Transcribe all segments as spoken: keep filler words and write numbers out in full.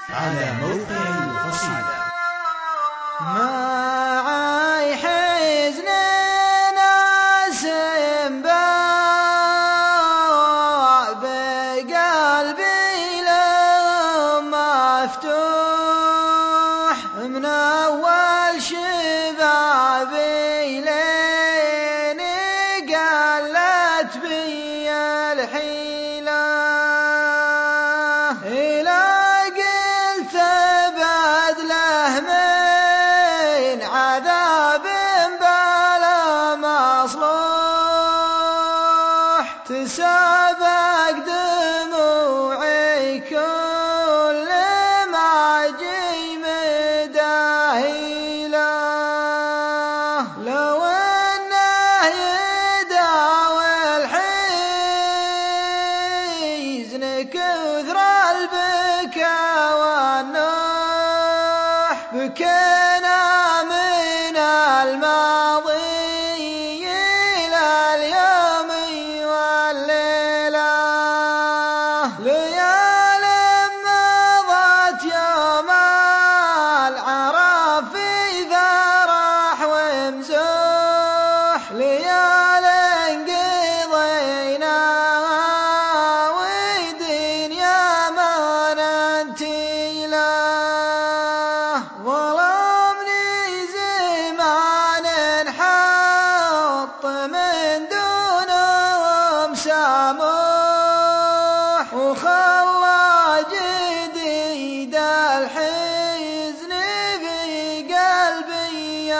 على موقع القصيدة. معاي حزن ناس باع بقلبي لما مفتوح من أول شبابي لين قلت بي الحيلة، إلى قلت بدله من عذاب بلا مصلوح، تسابق دموعي كل ما جي مداهيله، لو انه يداوي الحزن كثر البكا والنوح، بكينا من الماضي إلى اليوم والليلة، ليال مضت يوم العرف إذا راح ومزوح، ليال قضيناها ودنيا ما ننتهي له، ظلمني زمان حط من دونهم ساموح، وخلى جديد الحزن في قلبي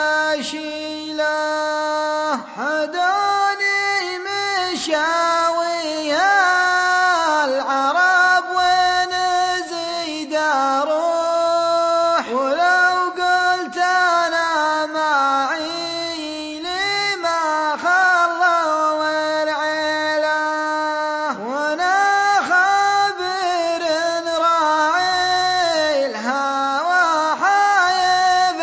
يشيله، حدوني مشاويها العرب وين زيد اروح، ولو قلت انا معي لما خلوا العيله، وانا خبر راعي الهوى حايب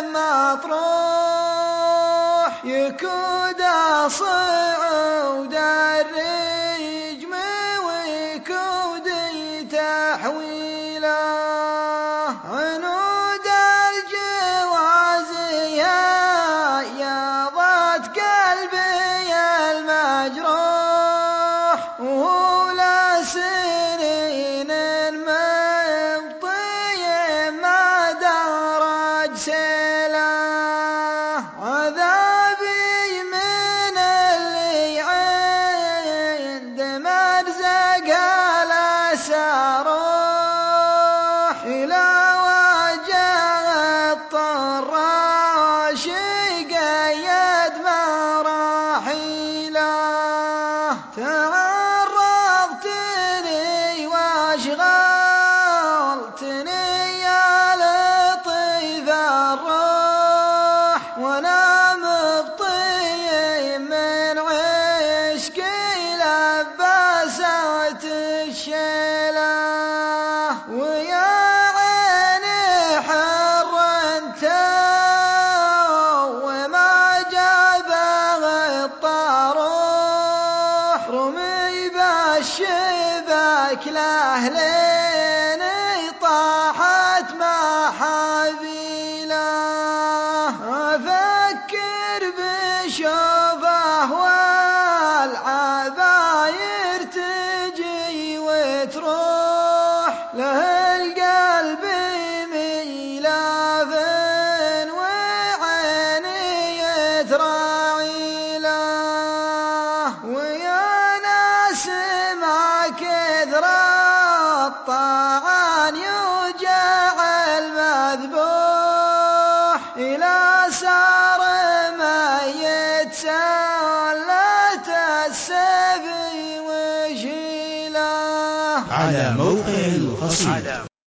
مطروح، يكود صعود الرجم ويكود تحويله، عنود الجوازية ياضت قلبي المجروح، ولا سنين مبطي ما درج سيله، عذابي من اللي عند مرزق الأساروح، إلى وجه اضطر شقيد مراحيله، تعرضتني واشغلتني يا لطيف الروح، وانا مبطي من عشقي لبست الشيله، ويا عيني حر انت وما جابه الطاروح، رمي بالشباك لأهلين طاحت محابيله، أفكر بشوفه والعباير تجي وتروح، له القلب ميلاف وعيني تراعي له، ويا ناس ما كثر الطعن يوجع المذبوح، إلى سار ميت سلت السبي وشيله. على موقع القصيدة.